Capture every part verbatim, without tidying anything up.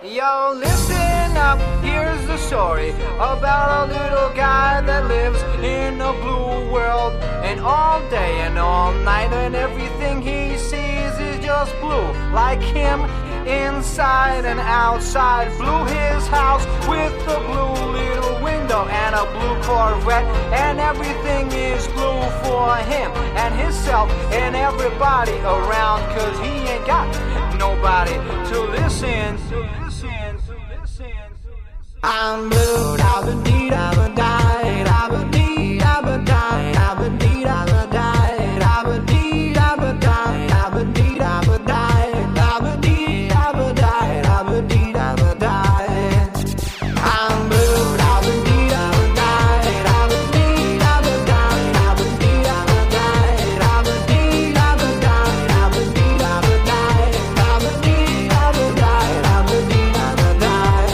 Yo, listen up, here's the story about a little guy that lives in a blue world. And all day and all night and everything he sees is just blue. Like him, inside and outside. Blue his house with a blue little window and a blue Corvette. And everything is blue for him and himself and everybody around. Cause he ain't got nobody to listen to. Listen, to listen, to listen. I'm blue, da-ba-dee, da-ba-die, da-ba-dee, da-ba-die, da-ba-dee, da-ba-die, da-ba-dee, da-ba-die, da-ba-dee, da-ba-die, da-ba-dee, da-ba-die, da-ba-dee, da-ba-die. I'm blue, da-ba-dee, da-ba-die, da-ba-dee, da-ba-die, da-ba-dee, da-ba-die, da-ba-dee, da-ba-die, da-ba-dee, da-ba-die, da-ba-dee, da-ba-die, da-ba-dee, da-ba-die.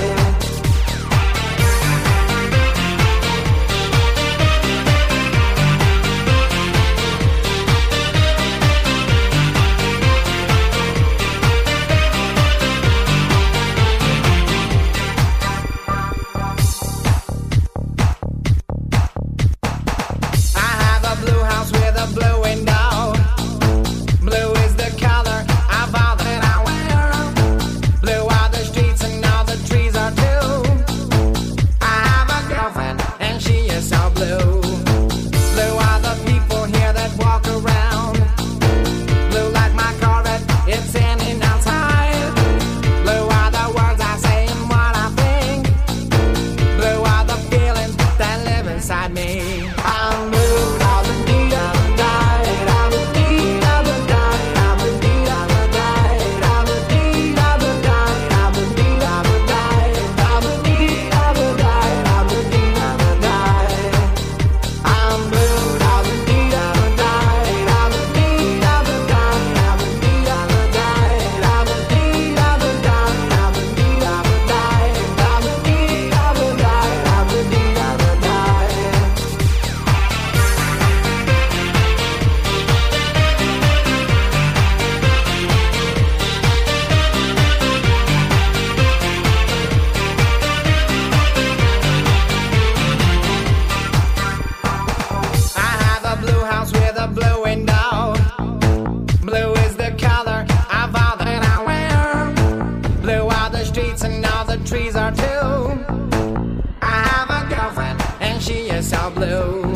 I have a blue house with a blue window. Blue is the color of all that I wear. Blue are the streets and all the trees are too. I have a girlfriend and she is so blue. Blue are the people here that walk around. Blue like my Corvette, it's in and outside. Blue are the words I say and what I think. Blue are the feelings that live inside me. I'm blue, da-ba-dee, da-ba-die, da-ba-dee, da-ba-die, da-ba-dee, da-ba-die, da-ba-dee, da-ba-die, da-ba-dee, da-ba-die, da-ba-dee, da-ba-die, da-ba-dee, da-ba-die. I'm blue, da-ba-dee, da-ba-die, da-ba-dee, da-ba-die, da-ba-dee, da-ba-die, da-ba-dee, da-ba-die, da-ba-dee, da-ba-die, da-ba-dee, da-ba-die, da-ba-dee, da-ba-die. I have a blue house with a blue window. Blue is the color of all that I wear. Blue are the streets and all the trees are too. I have a girlfriend and she is so blue.